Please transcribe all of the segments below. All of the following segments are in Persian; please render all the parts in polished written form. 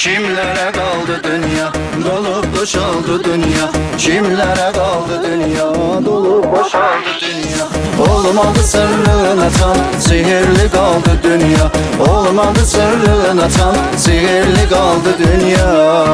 Kimlere kaldı dünya, dolup boşaldı dünya. Kimlere kaldı dünya, dolup boşaldı dünya. Olmadı sırrına tam, sihirli kaldı dünya. Olmadı sırrına tam, sihirli kaldı dünya.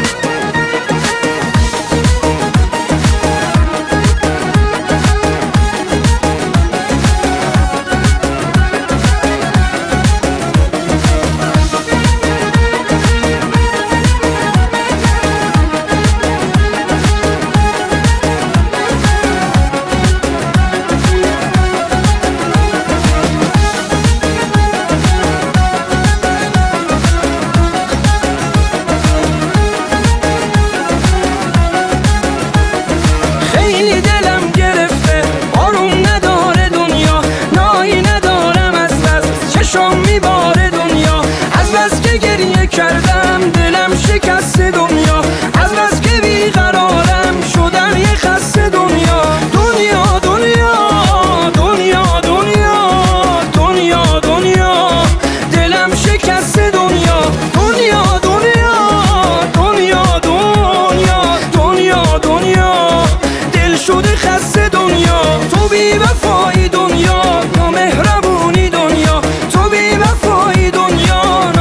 کردم دلم شکست دنیا، از بس که بیقرارم شدم یه خسته دنیا. دنیا دنیا دنیا دنیا دنیا دنیا دلم شکست دنیا. دنیا دنیا دنیا دنیا دنیا دنیا دل شده خسته دنیا. تو بی وفایی دنیا، نامهربونی دنیا. تو بی وفایی دنیا،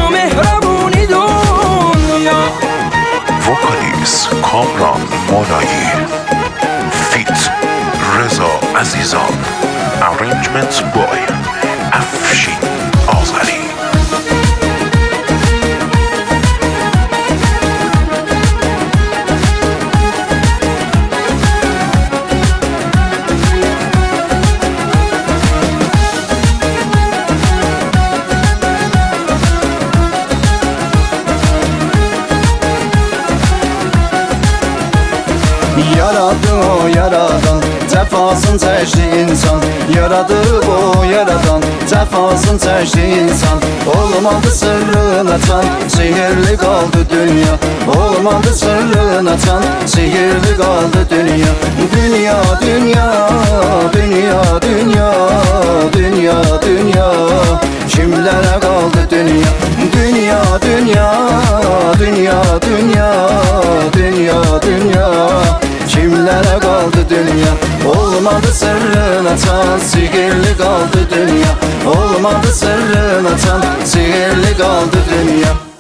Vocalist Kamran Monایی Feat Reza Azizan Arrangements by Afshin Azari. Yaradı o yaradan, cəfasını çəkdi insan. Yaradı o yaradan, cəfasını çəkdi insan. Olmadı sırrın açan, sihirli kaldı dünya. Olmadı sırrın açan, sihirli kaldı dünya. Dünya dünya dünya dünya dünya dünya kimlere kaldı dünya. Dünya dünya dünya dünya dünya dünya kimlere kaldı dünya. Olmadı sırrın açan, sihirli kaldı dünya. Olmadı sırrın açan, sihirli kaldı dünya.